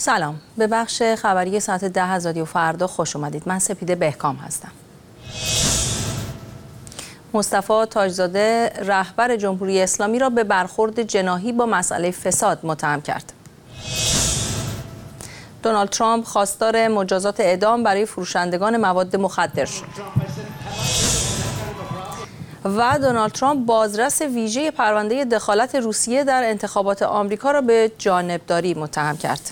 سلام، به بخش خبری ساعت 10 از رادیو فردا خوش اومدید. من سپیده بهکام هستم. مصطفی تاجزاده رهبر جمهوری اسلامی را به برخورد جناحی با مسئله فساد متهم کرد. دونالد ترامپ خواستار مجازات اعدام برای فروشندگان مواد مخدر شد. و دونالد ترامپ بازرس ویژه پرونده دخالت روسیه در انتخابات آمریکا را به جانبداری متهم کرد.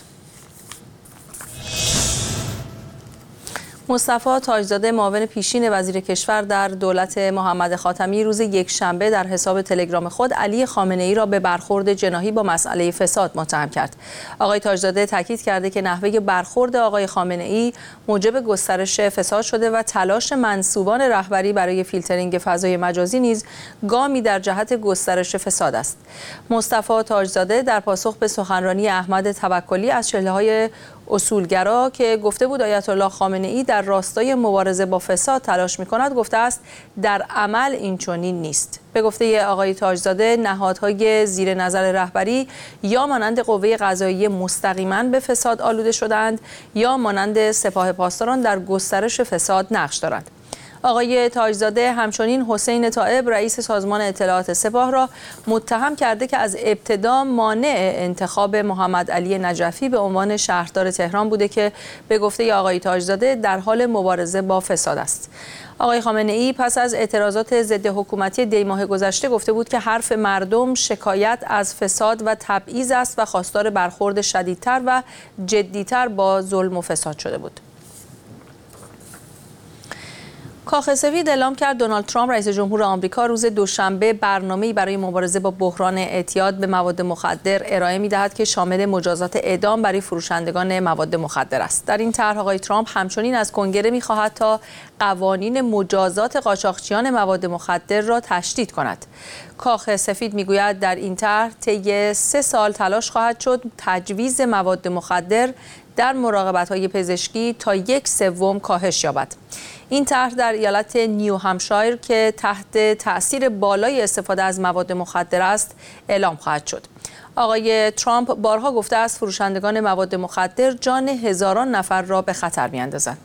مصطفی تاجزاده معاون پیشین وزیر کشور در دولت محمد خاتمی روز یکشنبه در حساب تلگرام خود علی خامنه‌ای را به برخورد جناحی با مسئله فساد متهم کرد. آقای تاجزاده تاکید کرده که نحوه برخورد آقای خامنه‌ای موجب گسترش فساد شده و تلاش منسوبان رهبری برای فیلترینگ فضای مجازی نیز گامی در جهت گسترش فساد است. مصطفی تاجزاده در پاسخ به سخنرانی احمد توکلی از چهره‌های اصولگرا که گفته بود آیت الله خامنه‌ای در راستای مبارزه با فساد تلاش می‌کند گفته است در عمل این چنین نیست. به گفته آقای تاجزاده نهادهای زیر نظر رهبری یا مانند قوه قضاییه مستقیما به فساد آلوده شدند یا مانند سپاه پاسداران در گسترش فساد نقش دارند. آقای تاجزاده همچنین حسین طائب رئیس سازمان اطلاعات سپاه را متهم کرده که از ابتدا مانع انتخاب محمد علی نجفی به عنوان شهردار تهران بوده که به گفته آقای تاجزاده در حال مبارزه با فساد است. آقای خامنه‌ای پس از اعتراضات ضد حکومتی دی ماه گذشته گفته بود که حرف مردم شکایت از فساد و تبعیض است و خواستار برخورد شدیدتر و جدی‌تر با ظلم و فساد شده بود. کاخ سفید اعلام کرد دونالد ترامپ رئیس جمهور آمریکا روز دوشنبه برنامه‌ای برای مبارزه با بحران اعتیاد به مواد مخدر ارائه می‌دهد که شامل مجازات اعدام برای فروشندگان مواد مخدر است. در این طرح آقای ترامپ همچنین از کنگره می‌خواهد تا قوانین مجازات قاچاقچیان مواد مخدر را تشدید کند. کاخ سفید می‌گوید در این طرح طی 3 سال تلاش خواهد شد تجویز مواد مخدر در مراقبت‌های پزشکی تا 1/3 کاهش یابد. این طرح در ایالت نیو همشایر که تحت تأثیر بالای استفاده از مواد مخدر است اعلام خواهد شد. آقای ترامپ بارها گفته است فروشندگان مواد مخدر جان هزاران نفر را به خطر می‌اندازند.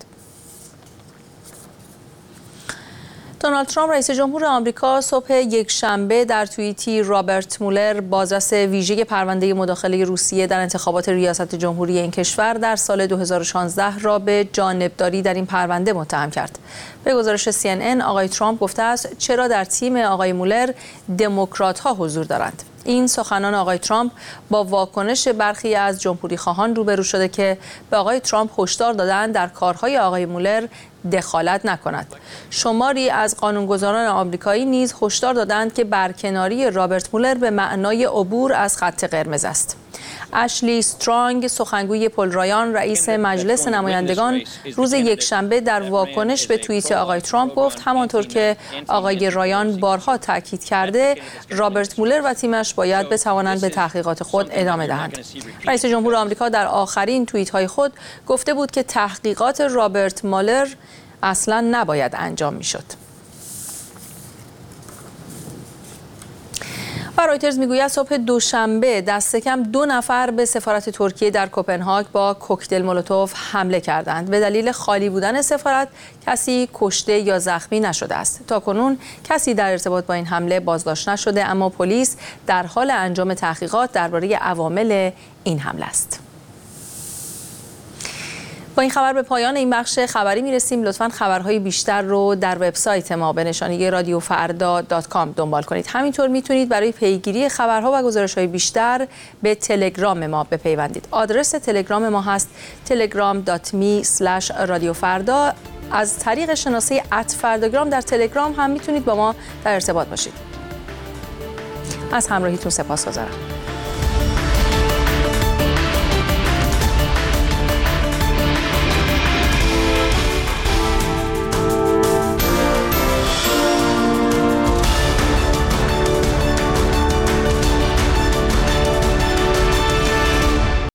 دونالد ترامپ رئیس جمهور آمریکا صبح یکشنبه در توییتی رابرت مولر بازرس ویژه پرونده مداخله روسیه در انتخابات ریاست جمهوری این کشور در سال 2016 را به جانبداری در این پرونده متهم کرد. به گزارش CNN آقای ترامپ گفته است چرا در تیم آقای مولر دموکرات‌ها حضور دارند. این سخنان آقای ترامپ با واکنش برخی از جمهوری خواهان روبرو شده که به آقای ترامپ هشدار دادند در کارهای آقای مولر دخالت نکند. شماری از قانونگذاران آمریکایی نیز هشدار دادند که برکناری رابرت مولر به معنای عبور از خط قرمز است. اشلی استرانگ سخنگوی پل رایان رئیس مجلس نمایندگان روز یکشنبه در واکنش به توییت آقای ترامپ گفت همانطور که آقای رایان بارها تاکید کرده رابرت مولر و تیمش باید بتوانند به تحقیقات خود ادامه دهند. رئیس جمهور آمریکا در آخرین توییت‌های خود گفته بود که تحقیقات رابرت مولر اصلا نباید انجام میشد. و رایترز میگوید صبح دوشنبه دست کم 2 نفر به سفارت ترکیه در کوپنهاگ با کوکتل مولوتوف حمله کردند. به دلیل خالی بودن سفارت کسی کشته یا زخمی نشده است. تاکنون کسی در ارتباط با این حمله بازداشت نشده اما پلیس در حال انجام تحقیقات درباره عوامل این حمله است. با این خبر به پایان این بخش خبری میرسیم. لطفاً خبرهای بیشتر رو در وبسایت ما به نشانی radiofarda.com دنبال کنید. همینطور میتونید برای پیگیری خبرها و گزارش‌های بیشتر به تلگرام ما بپیوندید. آدرس تلگرام ما هست telegram.me/radiofarda. از طریق شناسه @فرداگرام در تلگرام هم میتونید با ما در ارتباط باشید. از همراهیتون سپاسگزارم.